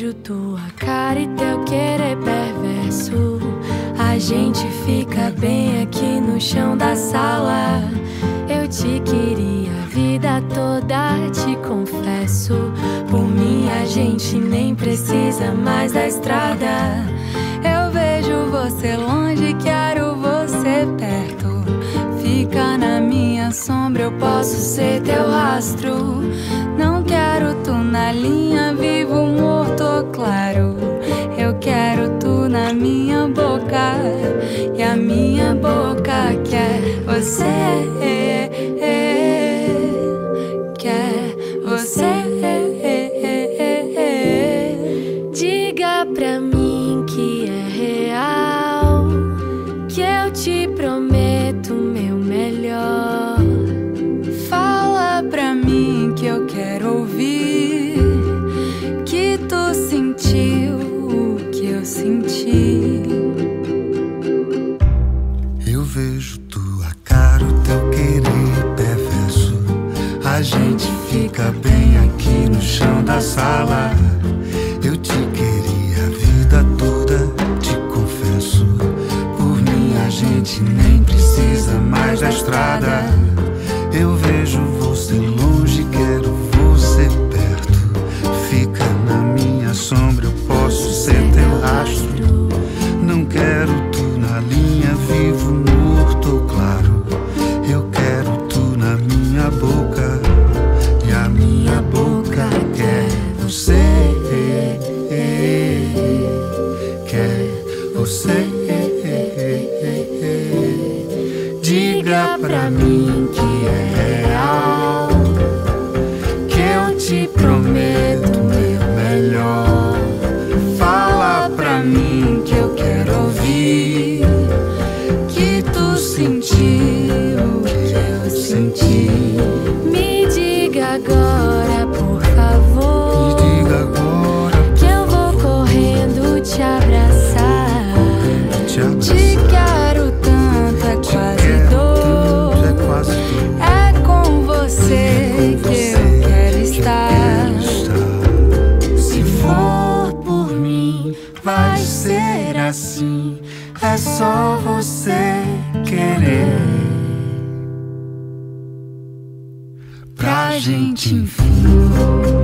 vejo tua cara e teu querer perverso. A gente fica bem aqui no chão da sala. Eu te queria a vida toda, te confesso. Por mim a gente nem precisa mais da estrada. Eu vejo você longe, quero você perto. Fica na minha sombra, eu posso ser teu rastro. Não quero tu na linha, vivo, morto ou claro. Eu quero tu na minha boca, e a minha boca quer você, quer você. Diga pra mim que é real, que eu te prometo meu melhor. Fala pra mim que eu quero ouvir, que tu sentiu o que eu senti. Eu vejo tua cara, o teu querer perverso. A gente fica bem aqui no chão da sala. Eu te queria a vida toda, te confesso. Por mim a gente nem precisa mais da estrada. Eu vejo você longe, quero você perto. Fica na minha sombra, eu posso ser teu rastro. Não quero tu na linha, vivo, morto ou claro. Eu quero tu na minha boca, e a minha boca quer você, quer você. Diga pra mim que é real, que eu te prometo meu melhor. Fala pra mim que eu quero ouvir, que tu sentiu o que eu senti. Me diga agora, por favor, Me diga agora, que eu vou correndo te abraçar. Te quero tanto, é quase dor. É quase dor. É com você que eu quero estar. Se for por mim, vai ser assim. É só você querer, pra gente enfim